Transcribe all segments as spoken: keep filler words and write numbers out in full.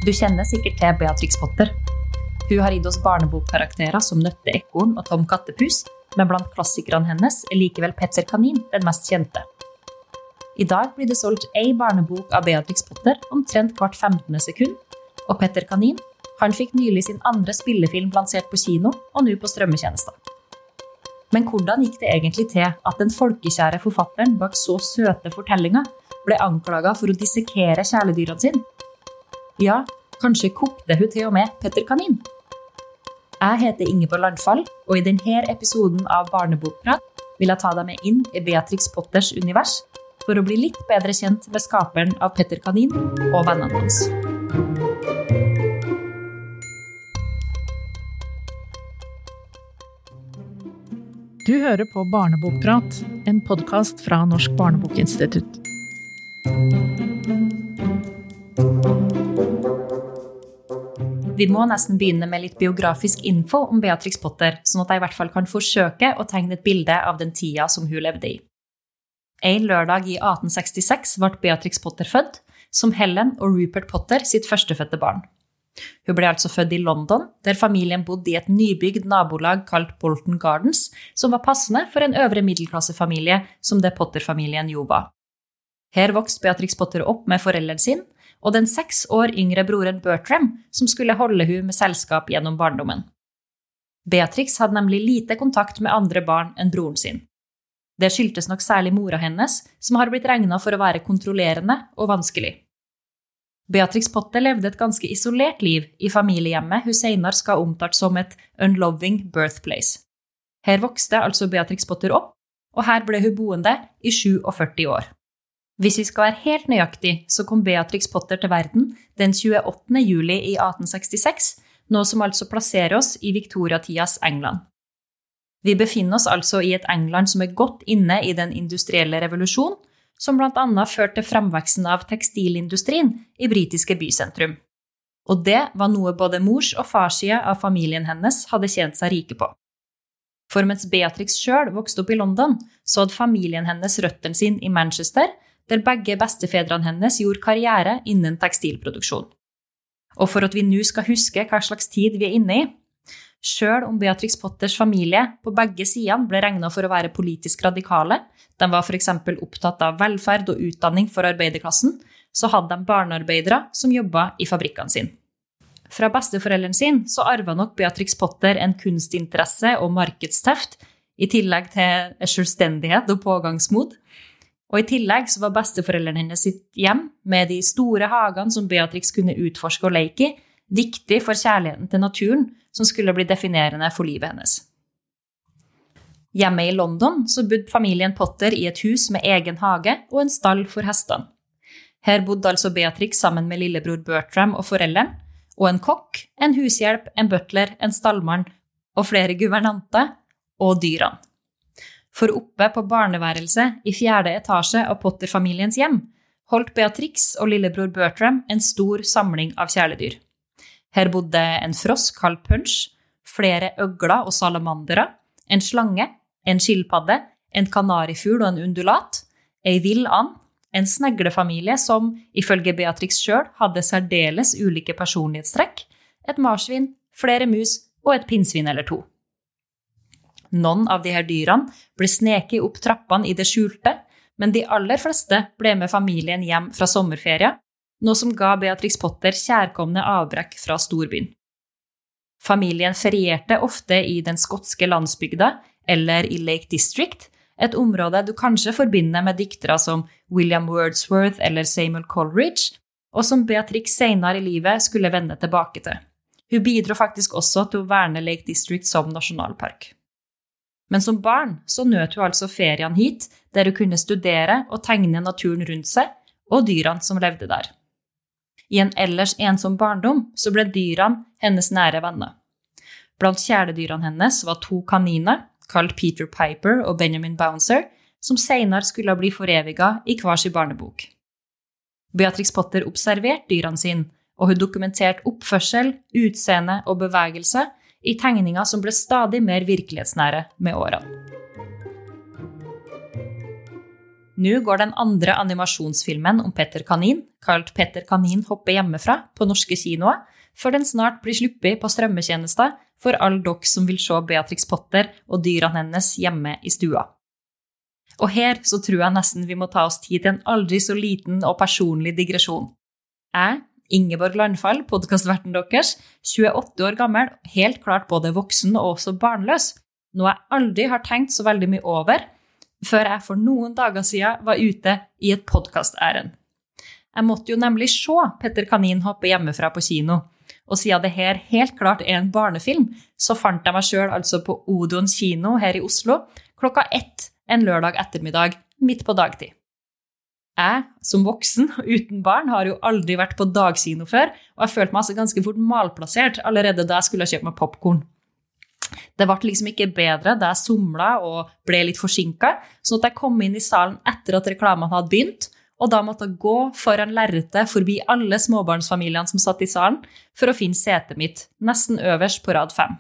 Du kjenner sikkert til Beatrix Potter. Hun har gitt oss barnebokkarakterer som Nøtte Ekorn og Tom Kattepus, men blant klassikerne hennes er likevel Petter Kanin den mest kjente. I dag blir det solgt ei barnebok av Beatrix Potter omtrent hvert femtende sekund, og Petter Kanin, han fikk nylig sin andre spillefilm lansert på kino og nå på strømmetjenester. Men hvordan gikk det egentlig til at den folkekjære forfatteren bak så søte fortellinger ble anklaget for å dissekere kjæledyrene sin? Ja, kanskje kokte hun til og med Petter Kanin. Jeg heter Ingeborg Landfall, og i denne episoden av Barnebokprat vil jeg ta deg med inn i Beatrix Potters univers for å bli litt bedre kjent med skaperen av Petter Kanin og vennene hans. Du hører på Barnebokprat, en podcast fra Norsk Barnebokinstitutt. Vi må nesten begynne med litt biografisk info om Beatrix Potter, sånn at jeg i hvert fall kan forsøke å tegne et bilde av den tida som hun levde i. En lørdag i atten sekstiseks ble Beatrix Potter født, som Helen og Rupert Potter sitt førstefødte barn. Hun ble altså født i London, der familien bodde i et nybygd nabolag kalt Bolton Gardens, som var passende for en øvre middelklassefamilie som det Potter-familien jo var. Her vokste Beatrix Potter opp med foreldrene sin, og den seks år yngre broren Bertram, som skulle holde hun med selskap gjennom barndommen. Beatrix hadde nemlig lite kontakt med andre barn enn broren sin. Det skyldtes nok særlig mora hennes, som har blitt regnet for å være kontrollerende og vanskelig. Beatrix Potter levde et ganske isolert liv i familiehjemmet hun senere skal omtalt som et unloving birthplace. Her vokste altså Beatrix Potter opp, og her ble hun boende i syttisju år. Hvis vi skal være helt nøyaktig, så kom Beatrix Potter til verden den tjueåttende juli i atten sekstiseks, noe som altså plasserer oss i Victoria-tidas England. Vi befinner oss altså i et England som er godt inne i den industrielle revolusjonen, som blant annet førte til fremveksten av tekstilindustrien i britiske bysentrum. Og det var noe både mors- og farssida av familien hennes hadde tjent seg rike på. For mens Beatrix selv vokste opp i London, så hadde familien hennes røttene sin i Manchester, der begge bestefedrene hennes gjorde karriere innen tekstilproduksjon. Og for at vi nå skal huske hva slags tid vi er inne i, selv om Beatrix Potters familie på begge sidene ble regnet for å være politisk radikale, de var for eksempel opptatt av velferd og utdanning for arbeiderklassen, så hadde de barnearbeidere som jobbet i fabrikkene sin. Fra besteforeldrene sin så arvet nok Beatrix Potter en kunstinteresse og markedsteft, i tillegg til selvstendighet og pågangsmod. Og i tillegg så var besteforeldrene hennes sitt hjem, med de store hagene som Beatrix kunne utforske og leke i, viktig for kjærligheten til naturen, som skulle bli definerende for livet hennes. Hjemme i London så bodde familien Potter i et hus med egen hage og en stall for hestene. Her bodde altså Beatrix sammen med lillebror Bertram og foreldrene, og en kokk, en hushjelp, en butler, en stallmann og flere guvernanter og dyrene. For oppe på barneværelset i fjerde etasje av Potter-familiens hjem holdt Beatrix og lillebror Bertram en stor samling av kjæledyr. Her bodde en frosk kalt Punch, flere øgler og salamandere, en slange, en skilpadde, en kanarifugl og en undulat, en vill and, en sneglefamilie som, ifølge Beatrix selv, hadde særdeles ulike personlighetstrekk, et marsvin, flere mus og et pinnsvin eller to. Noen av de her dyrene ble sneket opp trappene i det skjulte, men de aller fleste ble med familien hjem fra sommerferie, noe som ga Beatrix Potter kjærkomne avbrekk fra storbyen. Familien ferierte ofte i den skotske landsbygda eller i Lake District, et område du kanskje forbinder med diktere som William Wordsworth eller Samuel Coleridge, og som Beatrix senere i livet skulle vende tilbake til. Hun bidro faktisk også til å verne Lake District som nasjonalpark. Men som barn så nøt hun altså ferien hit, der hun kunne studere og tegne naturen rundt seg, og dyrene som levde der. I en ellers ensom barndom så ble dyrene hennes nære venner. Blant kjæledyrene hennes var to kaniner, kalt Peter Piper og Benjamin Bouncer, som senere skulle bli foreviget i hver sin barnebok. Beatrix Potter observerte dyrene sin, og hun dokumenterte oppførsel, utseende og bevegelse i tegninger som ble stadig mer virkelighetsnære med årene. Nå går den andre animasjonsfilmen om Petter Kanin, kalt Petter Kanin hopper hjemmefra, på norske kinoer, før den snart blir sluppet på strømmetjenester for alle dere som vil se Beatrix Potter og dyrene hennes hjemme i stua. Og her så tror jeg nesten vi må ta oss tid til en aldri så liten og personlig digresjon. Jeg, Ingeborg Landfall, podcastverten deres, tjueåtte år gammel, helt klart både voksen og også barnløs, noe jeg aldri har tenkt så veldig mye over, før jeg for noen dager siden var ute i et podcastærend. Jeg måtte jo nemlig se Petter Kanin hoppe hjemmefra på kino, og siden det her helt klart er en barnefilm, så fant jeg meg selv altså på Odeons kino her i Oslo, klokka ett en lørdag ettermiddag, midt på dagtid. Jeg, som voksen og uten barn, har jo aldri vært på dagkino før, og jeg følte meg altså ganske fort malplassert allerede da jeg skulle kjøpe meg popcorn. Det ble liksom ikke bedre da jeg somlet og ble litt forsinket, sånn at jeg kom inn i salen etter at reklamen hadde begynt, og da måtte jeg gå foran lerretet forbi alle småbarnsfamiliene som satt i salen, for å finne setet mitt, nesten øverst på rad fem.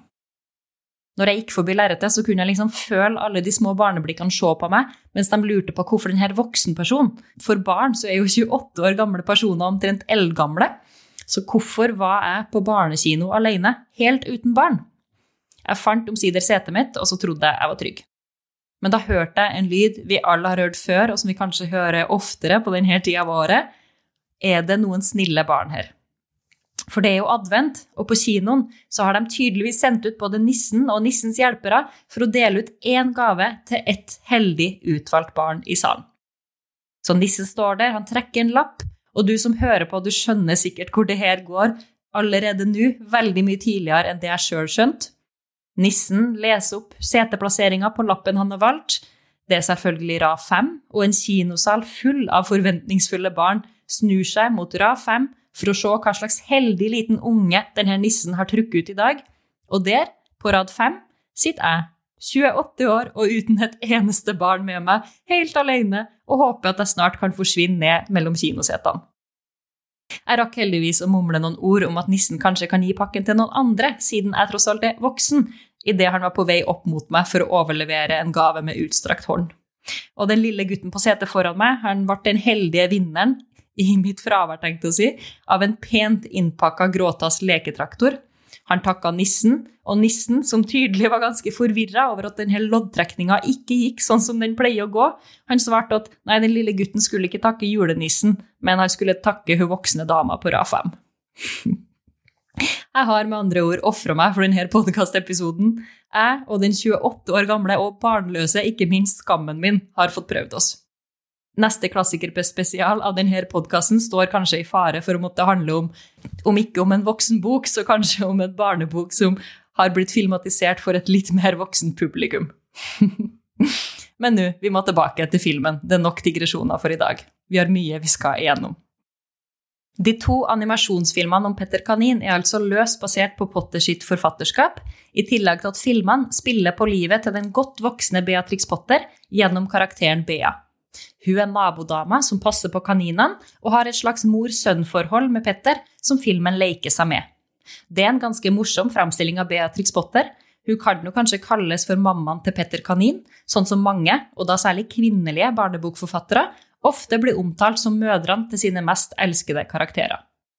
Når jeg gikk forbi lerretet, så kunne jeg liksom føle alle de små barneblikkene se på meg, mens de lurte på hvorfor denne voksenpersonen. For barn så er jo tjueåtte år gamle personer omtrent eldgamle, så hvorfor var jeg på barnekino alene, helt uten barn? Jeg fant omsider setet mitt, og så trodde jeg jeg var trygg. Men da hørte jeg en lyd vi alle har hørt før, og som vi kanskje hører oftere på denne tiden av året. Er det noen snille barn her? For det er jo advent, og på kinoen så har de tydeligvis sendt ut både nissen og nissens hjelpere for å dele ut en gave til et heldig utvalgt barn i salen. Så nissen står der, han trekker en lapp, og du som hører på, du skjønner sikkert hvor det her går allerede nå, veldig mye tidligere enn det jeg selv skjønt. Nissen leser opp seteplasseringen på lappen han har valgt. Det er selvfølgelig rad fem, og en kinosal full av forventningsfulle barn snur seg mot rad fem for å se hva slags heldig liten unge denne nissen har trukket ut i dag. Og der, på rad fem, sitter jeg, tjueåtte år og uten et eneste barn med meg, helt alene, og håper at jeg snart kan forsvinne ned mellom kinosetene. Jeg rakk heldigvis å mumle noen ord om at nissen kanskje kan gi pakken til noen andre, siden jeg tross alt er voksen, i det han var på vei opp mot meg for å overlevere en gave med utstrakt hånd. Og den lille gutten på setet foran meg, han ble den heldige vinneren, i mitt fravær tenkte å si, av en pent innpakket gråtass leketraktor. Han takket nissen, og nissen, som tydelig var ganske forvirret over at denne loddtrekningen ikke gikk sånn som den pleier å gå, han svarte at nei, den lille gutten skulle ikke takke julenissen, men han skulle takke hun voksne dama på rad fem. Jeg har med andre ord offret meg for denne podcast-episoden. Jeg og den tjueåtte år gamle og barnløse, ikke minst skammen min, har fått prøvd oss. Neste klassikerspesial av denne podcasten står kanskje i fare for å måtte handle om, om ikke om en voksen bok, så kanskje om en barnebok som har blitt filmatisert for et litt mer voksen publikum. Men nå, vi må tilbake til filmen. Det er nok digresjoner for i dag. Vi har mye vi skal igjennom. De to animasjonsfilmene om Petter Kanin er altså løst basert på Potter sitt forfatterskap, i tillegg til at filmene spiller på livet til den godt voksne Beatrix Potter gjennom karakteren Bea. Hun er nabodama som passer på kaninene, og har et slags mor-sønn-forhold med Petter, som filmen leker seg med. Det er en ganske morsom fremstilling av Beatrix Potter. Hun kan jo kanskje kalles for mammaen til Petter Kanin, sånn som mange, og da særlig kvinnelige barnebokforfattere, ofte blir omtalt som mødrene til sine mest elskede karakterer.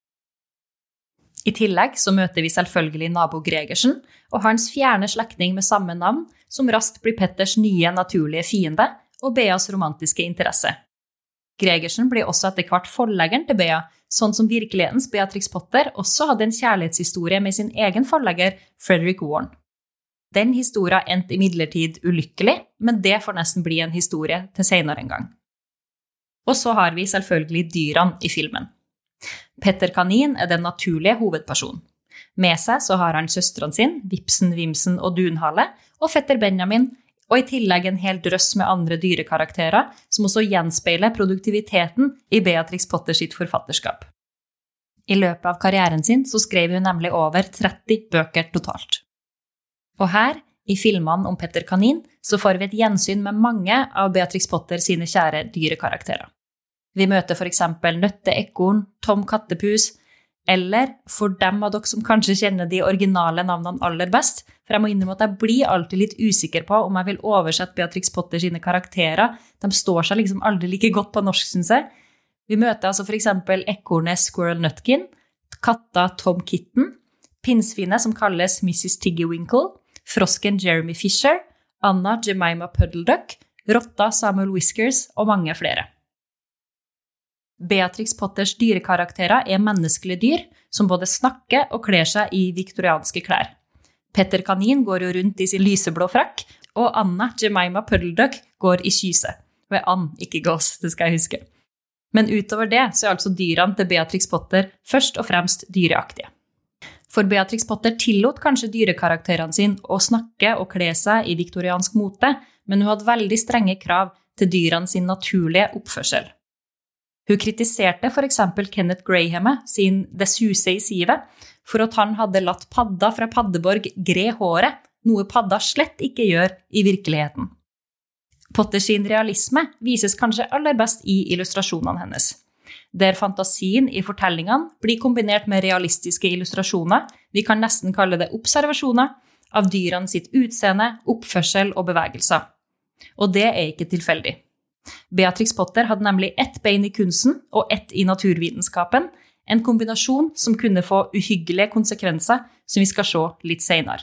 I tillegg så møter vi selvfølgelig nabo Gregersen, og hans fjerne slektning med samme navn, som raskt blir Petters nye naturlige fiende, og Beas romantiske interesse. Gregersen blir også etter hvert forleggeren til Bea, sånn som virkelighetens Beatrix Potter også hadde en kjærlighetshistorie med sin egen forlegger, Frederick Warren. Den historien endte imidlertid ulykkelig, men det får nesten bli en historie til senere en gang. Og så har vi selvfølgelig dyrene i filmen. Petter Kanin er den naturlige hovedpersonen. Med seg så har han søstrene sin, Vipsen, Vimsen og Dunhale, og fetter Benjamin, og i tillegg en hel drøss med andre dyrekarakterer, som også gjenspeiler produktiviteten i Beatrix Potter sitt forfatterskap. I løpet av karrieren sin så skrev hun nemlig over tretti bøker totalt. Og her, i filmene om Petter Kanin, så får vi et gjensyn med mange av Beatrix Potter sine kjære dyrekarakterer. Vi møter for eksempel Nøtte Ekorn, Tom Kattepus, eller for dem av dere som kanskje kjenner de originale navnene aller best, for jeg må innrømme at jeg blir alltid litt usikker på om jeg vil oversette Beatrix Potter sine karakterer. De står seg liksom aldri like godt på norsk, synes jeg. Vi møter altså for eksempel ekornet Squirrel Nutkin, katta Tom Kitten, pinnsvinet som kalles missus Tiggywinkle, frosken Jeremy Fisher, Anna Jemima Puddleduck, rotta Samuel Whiskers og mange flere. Beatrix Potters dyrekarakterer er menneskelige dyr, som både snakker og kler seg i viktorianske klær. Petter Kanin går jo rundt i sin lyseblå frakk, og Anna Jemima Puddleduck går i kyse. Ved and, ikke gås, det skal jeg huske. Men utover det så er altså dyrene til Beatrix Potter først og fremst dyreaktige. For Beatrix Potter tillot kanskje dyrekarakterene sin å snakke og kle seg i viktoriansk mote, men hun hadde veldig strenge krav til dyrene sin naturlige oppførsel. Hun kritiserte for eksempel Kenneth Graham sin Det suser i sivet for at han hadde latt padda fra Paddeborg gre håret, noe padda slett ikke gjør i virkeligheten. Potters sin realisme vises kanskje aller best i illustrasjonene hennes, der fantasien i fortellingene blir kombinert med realistiske illustrasjoner, vi kan nesten kalle det observasjoner, av dyrene sitt utseende, oppførsel og bevegelser. Og det er ikke tilfeldig. Beatrix Potter hadde nemlig ett bein i kunsten og ett i naturvitenskapen, en kombinasjon som kunne få uhyggelige konsekvenser som vi skal se litt senere.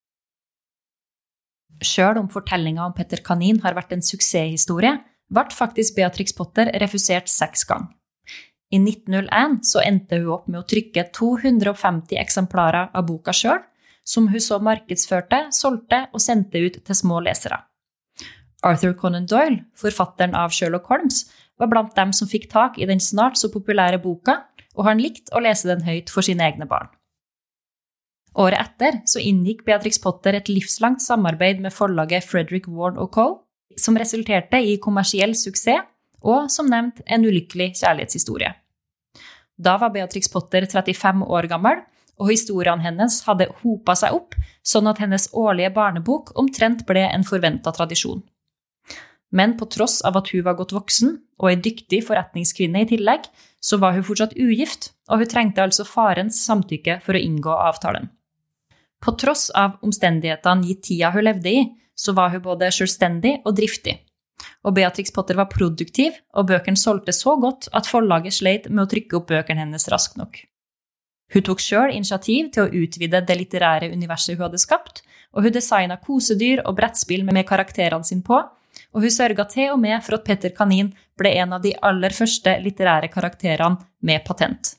Selv om fortellingen om Petter Kanin har vært en suksesshistorie, ble faktisk Beatrix Potter refusert seks ganger. I nitten null én så endte hun opp med å trykke to hundre og femti eksemplarer av boka selv, som hun så markedsførte, solgte og sendte ut til små lesere. Arthur Conan Doyle, forfatteren av Sherlock Holmes, var blant dem som fikk tak i den snart så populære boka, og han likte å lese den høyt for sine egne barn. Året etter så inngikk Beatrix Potter et livslangt samarbeid med forlaget Frederick Warne og Co., som resulterte i kommersiell suksess, og som nevnt en ulykkelig kjærlighetshistorie. Da var Beatrix Potter trettifem år gammel, og historiene hennes hadde hopet seg opp, sånn at hennes årlige barnebok omtrent ble en forventet tradisjon. Men på tross av at hun var godt voksen, og en dyktig forretningskvinne i tillegg, så var hun fortsatt ugift, og hun trengte altså farens samtykke for å inngå avtalen. På tross av omstendighetene i tida hun levde i, så var hun både selvstendig og driftig. Og Beatrix Potter var produktiv, og bøkene solgte så godt at forlaget sleit med å trykke opp bøkene hennes raskt nok. Hun tok selv initiativ til å utvide det litterære universet hun hadde skapt, og hun designet kosedyr og brettspill med karakterene sine på, og hun sørget til og med for at Petter Kanin ble en av de aller første litterære karakterene med patent.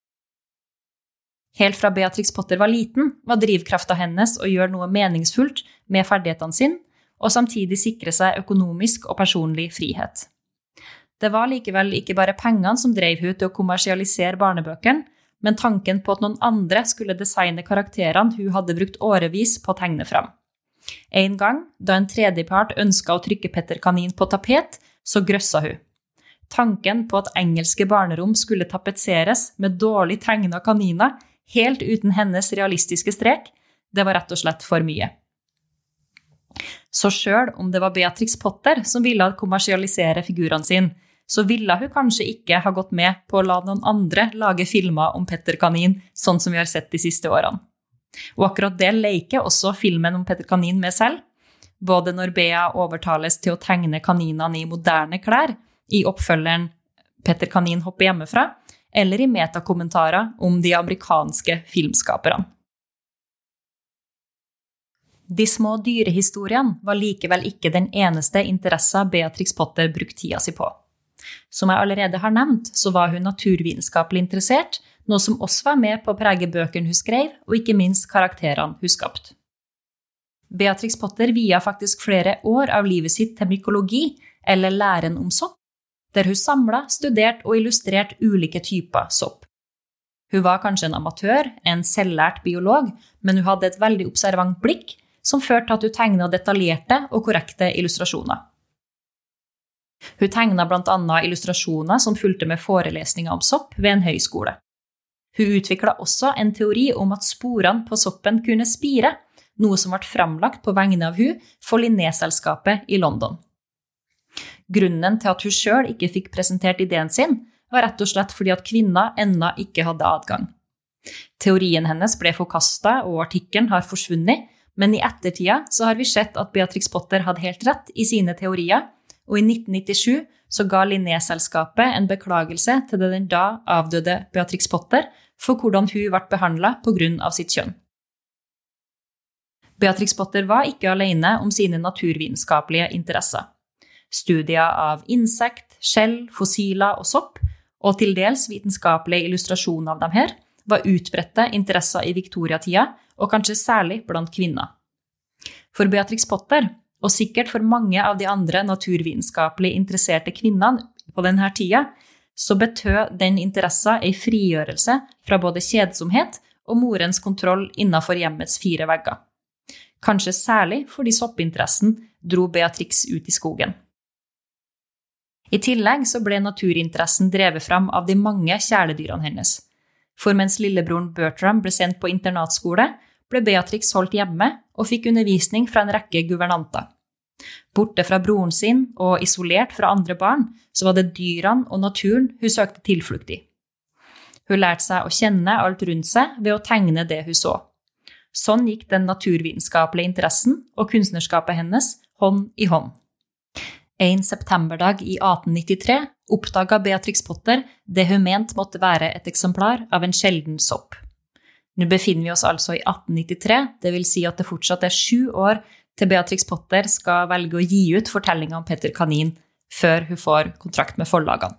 Helt fra Beatrix Potter var liten, var drivkraften hennes å gjøre noe meningsfullt med ferdighetene sine, og samtidig sikre seg økonomisk og personlig frihet. Det var likevel ikke bare pengene som drev hun til å kommersialisere barnebøkene, men tanken på at noen andre skulle designe karakterene hun hadde brukt årevis på å tegne fram. En gang, da en tredjepart ønsket å trykke Petter Kanin på tapet, så grøssa hun. Tanken på at engelske barnerom skulle tapetseres med dårlig tegnet kaniner, helt uten hennes realistiske strek, det var rett og slett for mye. Så selv om det var Beatrix Potter som ville kommersialisere figurene sine, så ville hun kanskje ikke ha gått med på å la noen andre lage filmer om Petter Kanin, sånn som vi har sett de siste årene. Og akkurat det leker også filmen om Petter Kanin med selv, både når Bea overtales til å tegne kaninene i moderne klær, i oppfølgeren Petter Kanin hopper hjemmefra, eller i metakommentarer om de amerikanske filmskaperne. De små dyrehistoriene var likevel ikke den eneste interesse Beatrix Potter brukte tida si på. Som jeg allerede har nevnt, så var hun naturvitenskapelig interessert, noe som også var med på å prege bøkene hun skrev, og ikke minst karakterene hun skapte. Beatrix Potter viet faktisk flere år av livet sitt til mykologi, eller læren om sopp, der hun samlet, studert og illustrert ulike typer sopp. Hun var kanskje en amatør, en selvlært biolog, men hun hadde et veldig observant blikk, som førte til at hun tegnet detaljerte og korrekte illustrasjoner. Hun tegnet blant annet illustrasjoner som fulgte med forelesninger om sopp ved en høyskole. Hun utviklet også en teori om at sporene på soppen kunne spire, noe som ble framlagt på vegne av hun for Linné-selskapet i London. Grunnen til at hun selv ikke fikk presentert ideen sin, var rett og slett fordi at kvinner ennå ikke hadde adgang. Teorien hennes ble forkastet, og artikkelen har forsvunnet, Men i ettertida så har vi sett at Beatrix Potter hadde helt rett i sine teorier, og i nitten nittisju så ga Linné-selskapet en beklagelse til den da avdøde Beatrix Potter for hvordan hun ble behandlet på grunn av sitt kjønn. Beatrix Potter var ikke alene om sine naturvitenskapelige interesser. Studier av insekt, skjell, fossiler og sopp, og til dels vitenskapelige illustrasjoner av dem her, var utbredte interesser i Victoria-tida, og kanskje særlig blant kvinner. For Beatrix Potter, og sikkert for mange av de andre naturvitenskapelig interesserte kvinnene på denne tida, så betød den interessen en frigjørelse fra både kjedsomhet og morens kontroll innenfor hjemmets fire vegger. Kanskje særlig fordi soppinteressen dro Beatrix ut i skogen. I tillegg så ble naturinteressen drevet fram av de mange kjæledyrene hennes. For mens lillebroren Bertram ble sendt på internatskole, ble Beatrix holdt hjemme og fikk undervisning fra en rekke guvernanter. Borte fra broren sin og isolert fra andre barn, så var det dyrene og naturen hun søkte tilflukt i. Hun lærte seg å kjenne alt rundt seg ved å tegne det hun så. Sånn gikk den naturvitenskapelige interessen og kunstnerskapet hennes hånd i hånd. En septemberdag i atten nittitre oppdaget Beatrix Potter det hun ment måtte være et eksemplar av en sjelden sopp. Nå befinner vi oss altså i atten nittitre, det vil si at det fortsatt er sju år til Beatrix Potter skal velge å gi ut fortellingen om Petter Kanin før hun får kontrakt med forlagene.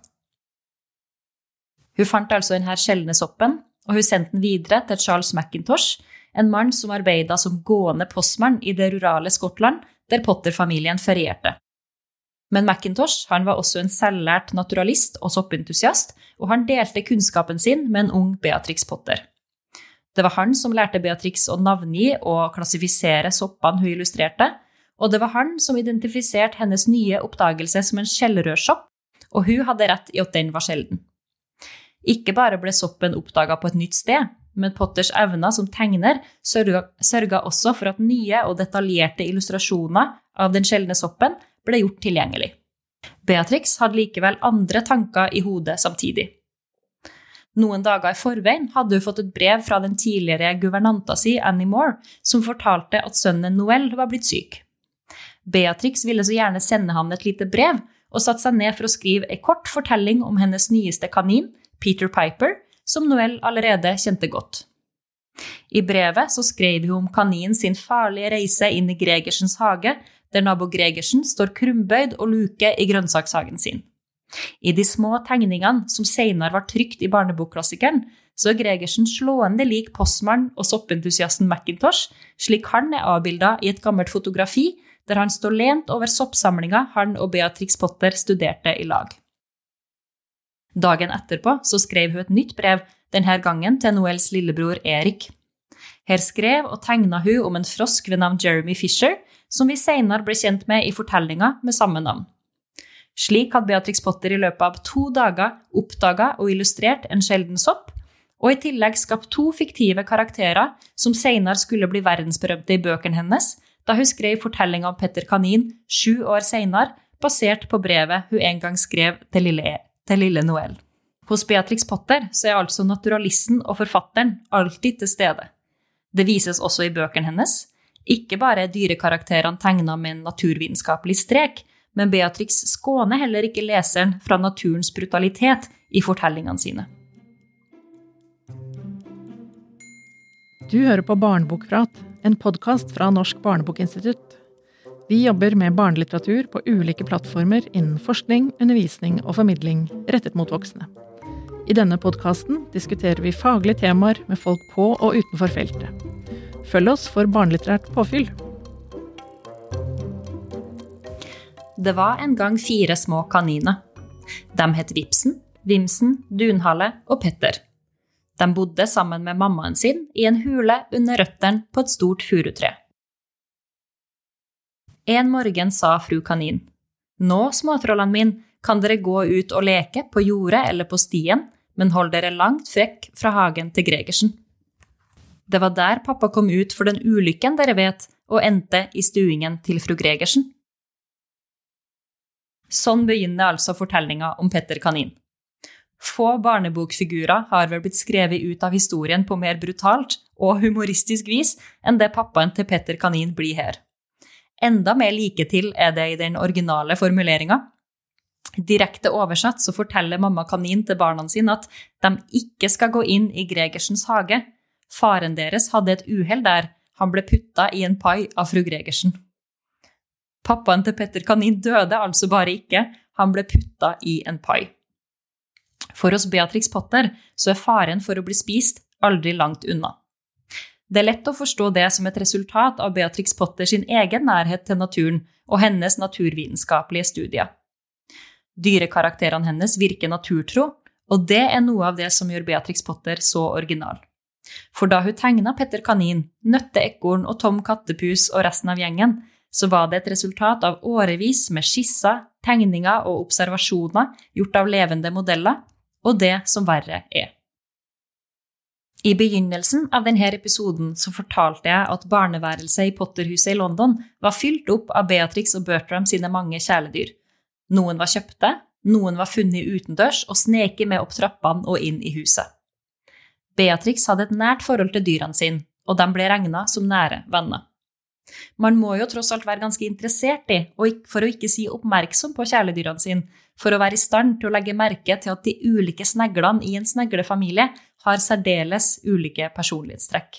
Hun fant altså denne sjeldne soppen, og hun sendte den videre til Charles Mackintosh, en mann som arbeidet som gående postmann i det rurale Skottland, der Potter-familien ferierte. Men Mackintosh, han var også en selvlært naturalist og soppentusiast, og han delte kunnskapen sin med en ung Beatrix Potter. Det var han som lærte Beatrix å navngi og klassifisere soppene hun illustrerte, og det var han som identifiserte hennes nye oppdagelse som en skjellrørsopp, og hun hadde rett i at den var sjelden. Ikke bare ble soppen oppdaget på et nytt sted, men Potters evner som tegner sørget også for at nye og detaljerte illustrasjoner av den sjeldne soppen ble gjort tilgjengelig. Beatrix hadde likevel andre tanker i hodet samtidig. Noen dager i forveien hadde hun fått et brev fra den tidligere guvernanta si, Annie Moore, som fortalte at sønnen Noel var blitt syk. Beatrix ville så gjerne sende han et lite brev, og satte seg ned for å skrive en kort fortelling om hennes nyeste kanin, Peter Piper, som Noel allerede kjente godt. I brevet så skrev hun om kaninen sin farlige reise inn i Gregersens hage, der nabo Gregersen står krumbøyd og luker i grønnsakshagen sin. I de små tegningene som senere var trykt i barnebokklassikeren, så er Gregersen slående lik postmann og soppentusiasten Mackintosh, slik han er avbildet i et gammelt fotografi, der han står lent over soppsamlinga han og Beatrix Potter studerte i lag. Dagen etterpå så skrev hun et nytt brev, denne gangen til Noels lillebror Erik. Her skrev og tegnet hun om en frosk ved navn Jeremy Fisher, som vi senere ble kjent med i fortellinga med samme navn. Slik hadde Beatrix Potter i løpet av to dager oppdaget og illustrert en sjelden sopp, og i tillegg skapt to fiktive karakterer som senere skulle bli verdensberømte i bøkene hennes, da hun skrev fortellinga om Petter Kanin sju år senere, basert på brevet hun en gang skrev til lille, til lille Noel. Hos Beatrix Potter så er altså naturalisten og forfatteren alltid til stede. Det vises også i bøkene hennes. Ikke bare er dyrekarakterene tegnet med en naturvitenskapelig strek, men Beatrix skåner heller ikke leseren fra naturens brutalitet i fortellingene sine. Du hører på Barnebokprat, en podcast fra Norsk Barnebokinstitutt. Vi jobber med barnelitteratur på ulike plattformer innen forskning, undervisning og formidling rettet mot voksne. I denne podcasten diskuterer vi faglige temaer med folk på og utenfor feltet. Følg oss for barnelitterært påfyll. Det var en gang fire små kaniner. De het Vipsen, Vimsen, Dunhale og Petter. De bodde sammen med mammaen sin i en hule under røttene på et stort furutre. En morgen sa fru kanin, «Nå, småtrollene min, kan dere gå ut og leke på jordet eller på stien, men hold dere langt vekk fra hagen til Gregersen.» Det var der pappa kom ut for den ulykken dere vet, og endte i stuingen til fru Gregersen. Sånn begynner altså fortellingen om Petter Kanin. Få barnebokfigurer har vel blitt skrevet ut av historien på mer brutalt og humoristisk vis enn det pappaen til Petter Kanin blir her. Enda mer like til er det i den originale formuleringen. Direkte oversatt så forteller mamma Kanin til barna sine at de ikke skal gå inn i Gregersens hage. Faren deres hadde et uheld der, han ble puttet i en pai av fru Gregersen. Pappaen til Petter Kanin døde altså bare ikke, han ble puttet i en pai. For oss Beatrix Potter så er faren for å bli spist aldri langt unna. Det er lett å forstå det som et resultat av Beatrix Potter sin egen nærhet til naturen og hennes naturvitenskapelige studier. Dyrekarakterene hennes virker naturtro, og det er noe av det som gjør Beatrix Potter så original. For da hun tegnet Petter Kanin, Nøtte Ekorn og Tom Kattepus og resten av gjengen, så var det et resultat av årevis med skisser, tegninger og observasjoner gjort av levende modeller, og det som verre er. I begynnelsen av denne episoden så fortalte jeg at barneværelset i Potterhuset i London var fylt opp av Beatrix og Bertram sine mange kjæledyr. Noen var kjøpte, noen var funnet utendørs og sneket med opp trappene og inn i huset. Beatrix hadde et nært forhold til dyrene sine, og de ble regnet som nære venner. Man må jo tross alt være ganske interessert i, og for å ikke si oppmerksom på kjæledyrene sine, for å være i stand til å legge merke til at de ulike sneglene i en sneglefamilie har særdeles ulike personlighetstrekk.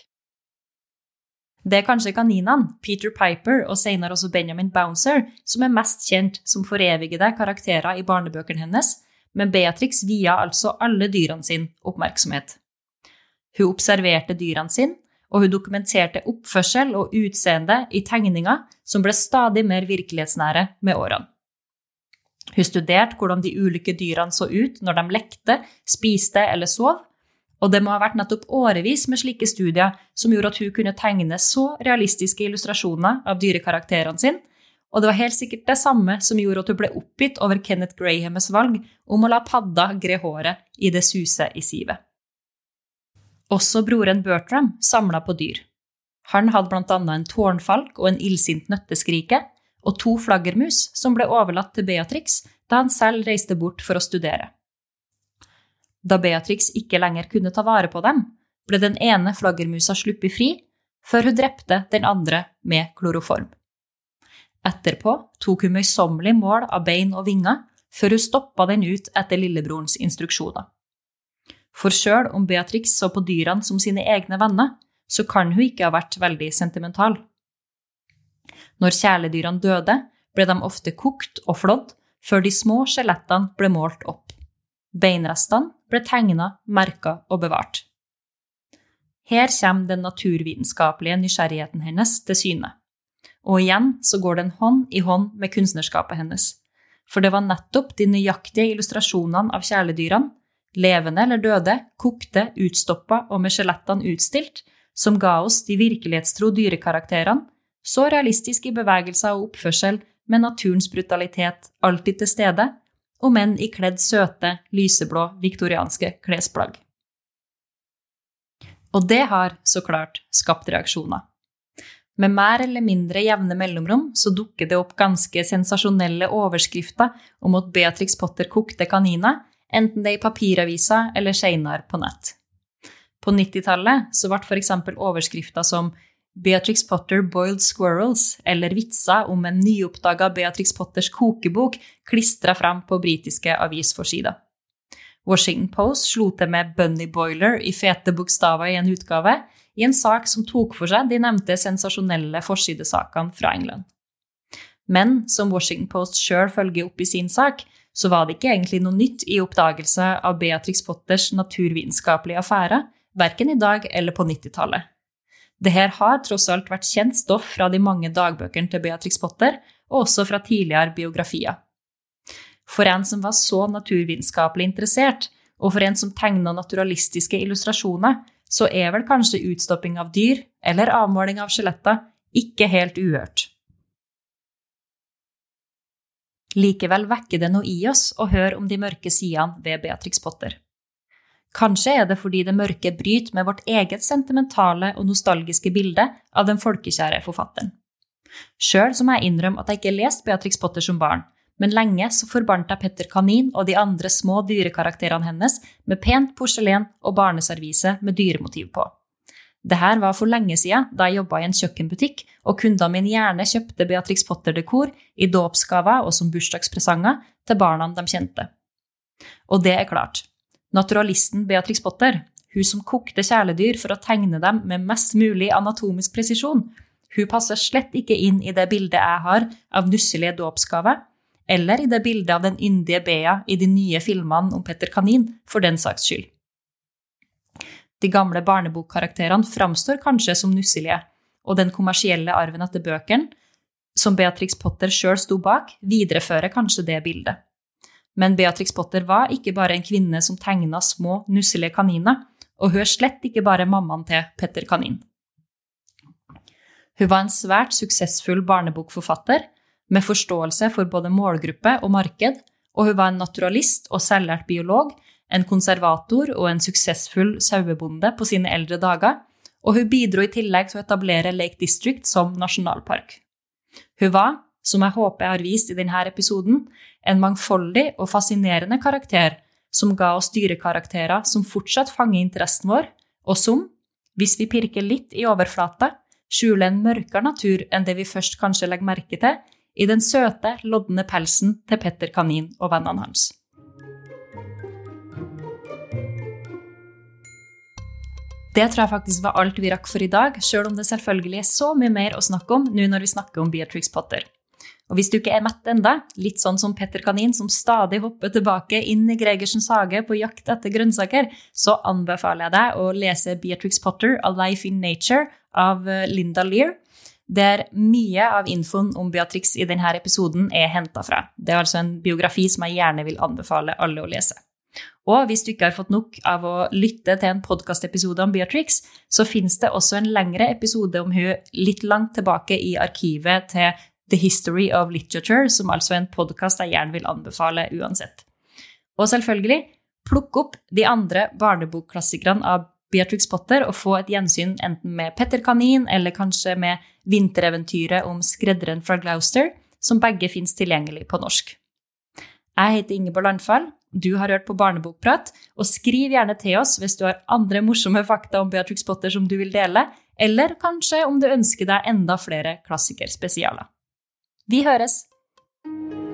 Det er kanskje kaninene, Peter Piper og senere også Benjamin Bouncer, som er mest kjent som forevigede karakterer i barnebøkene hennes, men Beatrix viet altså alle dyrene sin oppmerksomhet. Hun observerte dyrene sin, og hun dokumenterte oppførsel og utseende i tegninger som ble stadig mer virkelighetsnære med årene. Hun studerte hvordan de ulike dyrene så ut når de lekte, spiste eller sov, og det må ha vært nettopp årevis med slike studier som gjorde at hun kunne tegne så realistiske illustrasjoner av dyrekarakterene sine, og det var helt sikkert det samme som gjorde at hun ble oppgitt over Kenneth Grahams valg om å la padda gre håret i det suse i sivet. Også broren Bertram samlet på dyr. Han hadde blant annet en tårnfalk og en illsint nøtteskrike, og to flaggermus som ble overlatt til Beatrix da han selv reiste bort for å studere. Da Beatrix ikke lenger kunne ta vare på dem, ble den ene flaggermusa sluppet fri, før hun drepte den andre med kloroform. Etterpå tok hun møysommelig mål av bein og vinger, før hun stoppet den ut etter lillebrorens instruksjoner. For selv om Beatrix så på dyrene som sine egne venner, så kan hun ikke ha vært veldig sentimental. Når kjæledyrene døde, ble de ofte kokt og flådd, før de små skjelettene ble målt opp. Beinrestene ble tegnet, merket og bevart. Her kommer den naturvitenskapelige nysgjerrigheten hennes til syne. Og igjen så går den hånd i hånd med kunstnerskapet hennes. For det var nettopp de nøyaktige illustrasjonene av kjæledyrene, levende eller døde, kokte, utstoppet og med skjelettene utstilt, som ga oss de virkelighetstro dyrekarakterene, så realistisk i bevegelser og oppførsel, med naturens brutalitet alltid til stede, og menn i kledd søte, lyseblå, viktorianske klesplagg. Og det har, så klart, skapt reaksjoner. Med mer eller mindre jevne mellomrom så dukker det opp ganske sensasjonelle overskrifter om at Beatrix Potter kokte kaniner, enten det er i papiravisa eller senere på nett. På nittitallet så ble for eksempel overskrifter som Beatrix Potter boiled squirrels eller vitser om en nyoppdaget Beatrix Potters kokebok klistret frem på britiske avisforsider. Washington Post slo til med Bunny Boiler i fete bokstaver i en utgave, i en sak som tok for seg de nevnte sensasjonelle forsidesakene fra England. Men som Washington Post selv følger opp i sin sak, så var det ikke egentlig noe nytt i oppdagelse av Beatrix Potters naturvitenskapelige affære, hverken i dag eller på nittitallet. Dette har tross alt vært kjent stoff fra de mange dagbøkene til Beatrix Potter, og også fra tidligere biografier. For en som var så naturvitenskapelig interessert, og for en som tegnet naturalistiske illustrasjoner, så er vel kanskje utstopping av dyr, eller avmåling av skjeletter, ikke helt uhørt. Likevel vekker det noe i oss å høre om de mørke sidene ved Beatrix Potter. Kanskje er det fordi det mørke bryter med vårt eget sentimentale og nostalgiske bilde av den folkekjære forfatteren. Selv så må jeg innrømme at jeg ikke leste Beatrix Potter som barn, men lenge så forbandt jeg Petter Kanin og de andre små dyrekarakterene hennes med pent porselen og barneservise med dyremotiv på. Det her var for lenge siden, da jeg jobbet i en kjøkkenbutikk, og kundene mine gjerne kjøpte Beatrix Potter-dekor i dåpsgaver og som bursdagspresanger til barna de kjente. Og det er klart, naturalisten Beatrix Potter, hun som kokte kjæledyr for å tegne dem med mest mulig anatomisk presisjon, hun passer slett ikke inn i det bildet jeg har av nusselige dåpsgaver, eller i det bildet av den yndige Bea i de nye filmene om Petter Kanin, for den saks skyld. De gamle barnebokkarakterene framstår kanskje som nusselige, og den kommersielle arven etter bøkene, som Beatrix Potter selv sto bak, viderefører kanskje det bildet. Men Beatrix Potter var ikke bare en kvinne som tegnet små, nusselige kaniner, og hun er slett ikke bare mammaen til Petter Kanin. Hun var en svært suksessfull barnebokforfatter, med forståelse for både målgruppe og marked, og hun var en naturalist og selvlært biolog, en konservator og en suksessfull sauebonde på sine eldre dager, og hun bidro i tillegg til å etablere Lake District som nasjonalpark. Hun var, som jeg håper jeg har vist i denne episoden, en mangfoldig og fascinerende karakter som ga oss dyrekarakterer som fortsatt fanger interessen vår, og som, hvis vi pirker litt i overflata, skjuler en mørkere natur enn det vi først kanskje legger merke til i den søte, lodne pelsen til Petter Kanin og vennene hans. Det tror jeg faktisk var alt vi rakk for i dag, selv om det selvfølgelig er så mye mer å snakke om nå når vi snakker om Beatrix Potter. Og hvis du ikke er mett enda, litt sånn som Petter Kanin som stadig hopper tilbake inn i Gregersens hage på jakt etter grønnsaker, så anbefaler jeg deg å lese Beatrix Potter, A Life in Nature av Linda Lear, der mye av infoen om Beatrix i denne episoden er hentet fra. Det er altså en biografi som jeg gjerne vil anbefale alle å lese. Og hvis du ikke har fått nok av å lytte til en podcastepisode om Beatrix, så finnes det også en lengre episode om hun litt langt tilbake i arkivet til The History of Literature, som altså er en podcast jeg gjerne vil anbefale uansett. Og selvfølgelig, plukk opp de andre barnebokklassikerne av Beatrix Potter og få et gjensyn enten med Petter Kanin eller kanskje med Vintereventyret om skredderen fra Gloucester, som begge finnes tilgjengelig på norsk. Jeg heter Ingeborg Landfall, du har hørt på Barnebokprat, og skriv gjerne til oss hvis du har andre morsomme fakta om Beatrix Potter som du vil dele, eller kanskje om du ønsker deg enda flere klassikerspesialer. Vi høres!